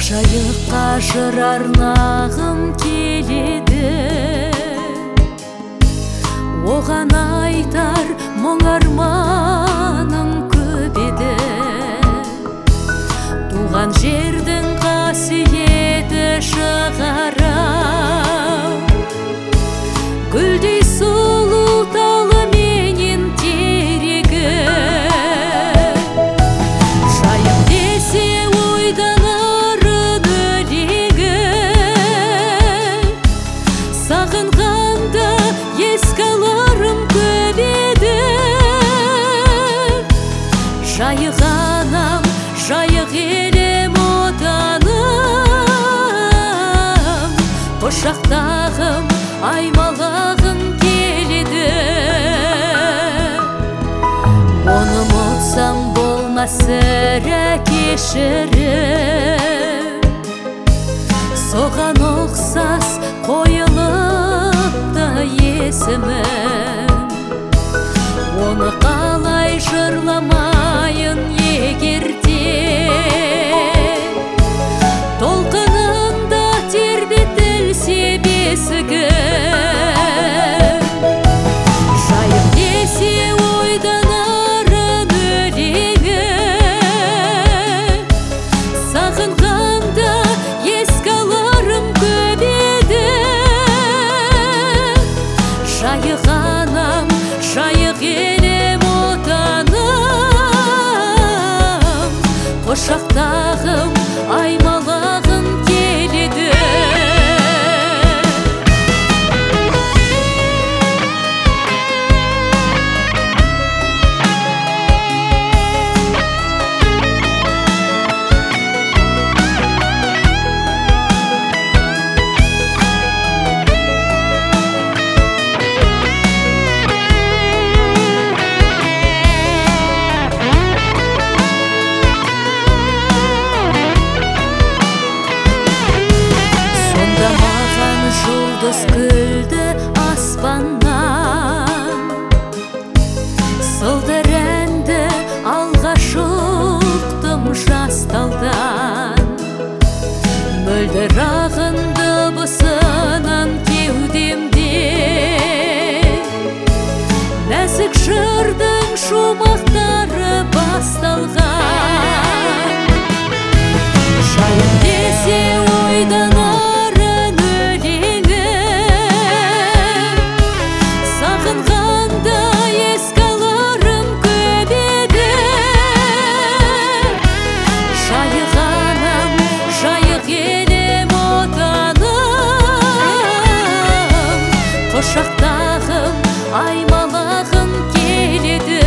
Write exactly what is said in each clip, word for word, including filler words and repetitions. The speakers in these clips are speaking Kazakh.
Ақжайыққа жыр арнағым келеді, оған айтар мұң арманым көп еді. Туған жердің қасиеті шығарам, гүлдей сұлу талы менен терегі. Жайық десе ойданарын өлегі, сағынғанда еске аларым көп еді. Жайық анам, жайық елім отаным, құшақтағым аймалағым келеді. Оны ұмытсам болмас сірә кешірім, соған ұқсас қойылыпты есімім. Оны қалай жырламайын егерде, толқынында тербетілсе бесігім. Жайық десе ойданарын өлегі, сағынғанда еске аларым көп еді. Жайық анам, жайық елім отаным, құшақтағым аймалағым келеді. Жұлдыз күлді аспаннан, сылдыр әнді алғаш ұқтым жасталдан. Мөлдір ағын дыбысынан кеудемде, нәзік жырдың шумақтары басталған. Жайық десе ойданарын өлегі, сағынғанда еске аларым көп еді. Жайық анам, жайық елім отаным, құшақтағым аймалағым келеді.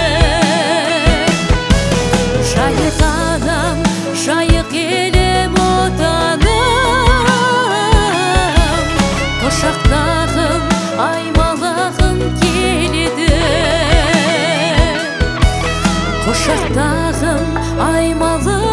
Жайық анам, жайық елім отаным, құшақтағым аймалағым келеді. Құшақтағым аймалағым